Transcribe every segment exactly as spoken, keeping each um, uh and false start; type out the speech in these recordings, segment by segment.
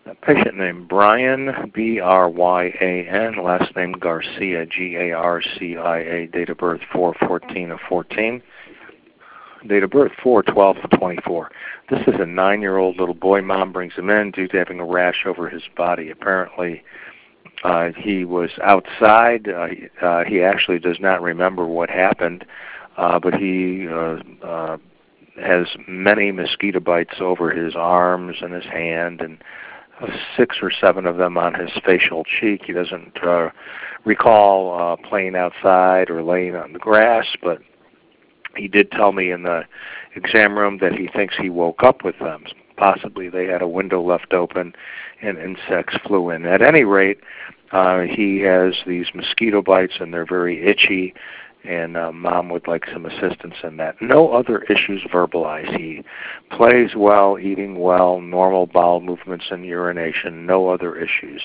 A patient named Brian, B R Y A N, last name Garcia, G A R C I A, date of birth four fourteen of fourteen. Date of birth four twelve of twenty-four. This is a nine-year-old little boy. Mom brings him in due to having a rash over his body. Apparently, uh, he was outside. Uh, he, uh, he actually does not remember what happened, uh, but he uh, uh, has many mosquito bites over his arms and his hand, and six or seven of them on his facial cheek. He doesn't uh, recall uh, playing outside or laying on the grass, but he did tell me in the exam room that he thinks he woke up with them. Possibly they had a window left open and insects flew in. At any rate, uh, he has these mosquito bites and they're very itchy, and uh, Mom would like some assistance in that. No other issues verbalized. He plays well, eating well, normal bowel movements and urination, no other issues.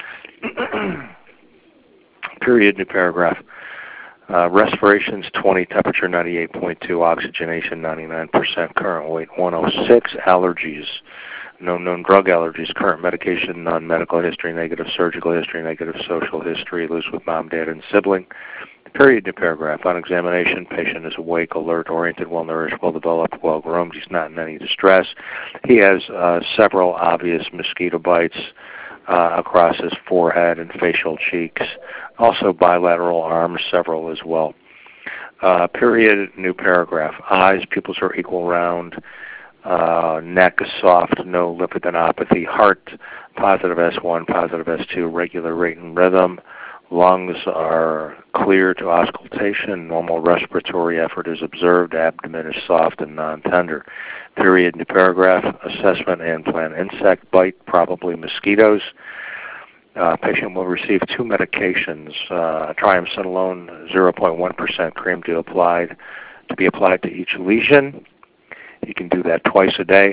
Period, new paragraph. Uh, respirations twenty, temperature ninety-eight point two, oxygenation ninety-nine percent, current weight one oh six, allergies, no known drug allergies, current medication, none, medical history negative, surgical history negative, social history, lives with mom, dad, and sibling. Period, new paragraph. On examination, patient is awake, alert, oriented, well-nourished, well-developed, well-groomed. He's not in any distress. He has uh, several obvious mosquito bites uh, across his forehead and facial cheeks. Also bilateral arms, several as well. Uh, period, new paragraph. Eyes, pupils are equal round. Uh, neck is soft, no lymphadenopathy. Heart, positive S one, positive S two, regular rate and rhythm. Lungs are clear to auscultation. Normal respiratory effort is observed. Abdomen is soft and non-tender. Period, new paragraph. Assessment and plan. Insect bite, probably mosquitoes. Uh, patient will receive two medications, uh, triamcinolone zero point one percent cream to applied to be applied to each lesion. You can do that twice a day.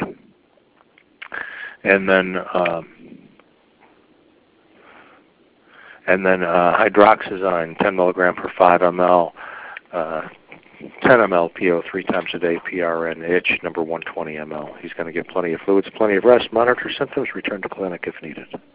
And then um, and then uh, hydroxyzine, ten milligram per five milliliters, uh, ten milliliters P O three times a day, P R N, itch, number one hundred twenty milliliters. He's going to get plenty of fluids, plenty of rest, monitor symptoms, return to clinic if needed.